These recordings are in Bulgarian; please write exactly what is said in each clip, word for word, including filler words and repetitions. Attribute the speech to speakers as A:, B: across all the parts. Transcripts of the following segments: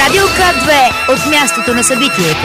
A: Радио К две от мястото на събитието.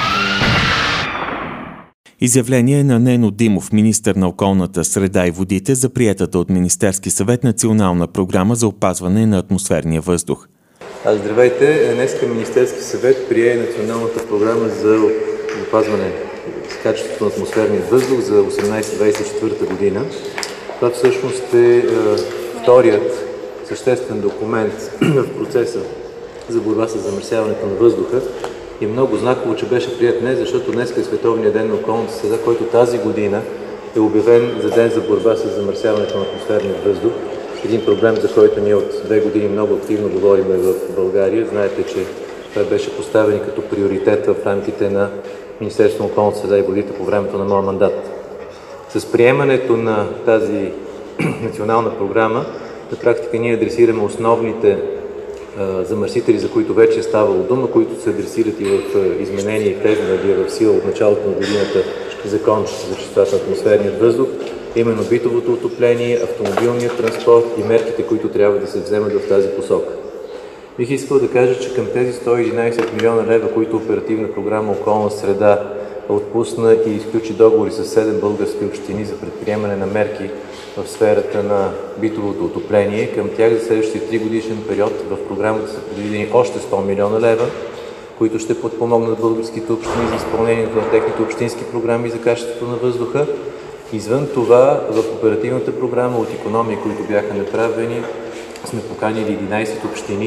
B: Изявление на Нено Димов, министър на околната среда и водите, за приетата от Министерски съвет национална програма за опазване на атмосферния въздух.
C: А, здравейте! Днеска Министерски съвет прие националната програма за опазване с качеството на атмосферния въздух за осемнадесета двадесет и четвърта година. Това всъщност е, е вторият съществен документ в процеса за борба с замърсяването на въздуха. И много знаково, че беше прият днес, защото днес е Световния ден на околната среда, който тази година е обявен за ден за борба с замърсяването на атмосферния въздух. Един проблем, за който ние от две години много активно говорим в България. Знаете, че това беше поставен като приоритет в рамките на Министерството на околната среда и водите по времето на моя мандат. С приемането на тази национална програма, на практика ние адресираме основните замърсители, за които вече е ставало дума, които се адресират и в изменение и влезналия в сила от началото на годината закон за чистотата на атмосферния въздух, именно битовото отопление, автомобилният транспорт и мерките, които трябва да се вземат в тази посока. Бих искал да кажа, че към тези сто и единадесет милиона лева, които Оперативна програма Околна среда отпусна и изключи договори с седем български общини за предприемане на мерки в сферата на битовото отопление, към тях за следващия три годишен период в програмата са предвидени още сто милиона лева, които ще подпомогнат българските общини за изпълнението на техните общински програми за качеството на въздуха. Извън това, в оперативната програма от икономии, които бяха направени, сме поканили единадесет общини,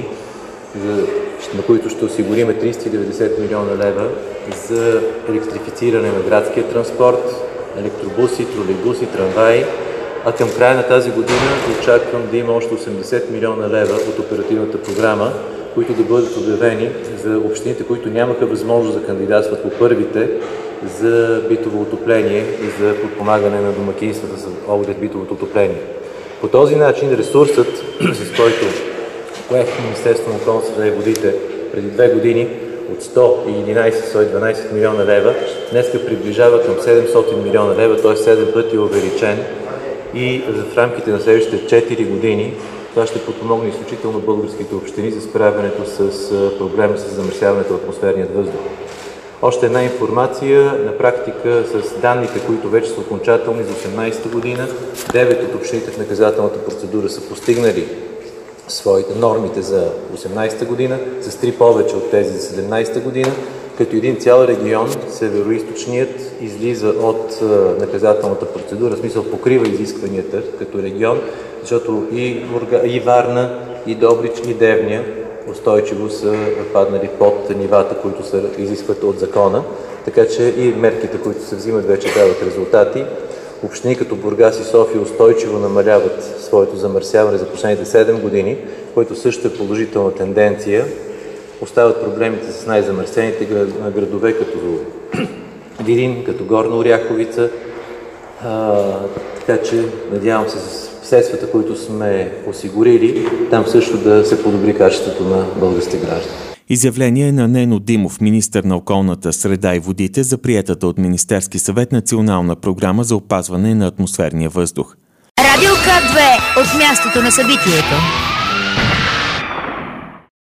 C: на които ще осигурим триста и деветдесет милиона лева за електрифициране на градския транспорт, електробуси, тролейбуси, трамваи, а към края на тази година очаквам да има още осемдесет милиона лева от оперативната програма, които да бъдат обявени за общините, които нямаха възможност да кандидатстват по първите за битово отопление и за подпомагане на домакинствата за оглед битовото отопление. По този начин ресурсът, с който поех Министерството на околната среда и водите преди две години от сто и единадесет до сто и дванадесет милиона лева, днеска приближава към седемстотин милиона лева, т.е. седем пъти увеличен, и в рамките на следващите четири години това ще подпомогне изключително българските общини за справянето с проблема с замърсяването на атмосферния въздух. Още една информация, на практика с данните, които вече са окончателни за осемнадесета година, девет от общините в наказателната процедура са постигнали своите нормите за осемнадесета година, с три повече от тези за седемнадесета година, като един цял регион, североизточният, излиза от наказателната процедура, в смисъл покрива изискванията като регион, защото и, и Варна, и Добрич, и Девня устойчиво са паднали под нивата, които се изискват от закона, така че и мерките, които се взимат, вече дават резултати. Общини като Бургас и София устойчиво намаляват своето замърсяване за последните седем години, което също е положителна тенденция. Остават проблемите с най-замърсените градове, като Видин, като Горна Оряховица. А, така че надявам се с средствата, които сме осигурили, там също да се подобри качеството на българските граждани.
B: Изявление на Нено Димов, министър на околната среда и водите, за приетата от Министерски съвет национална програма за опазване на атмосферния въздух.
A: Радио К две от мястото на събитието.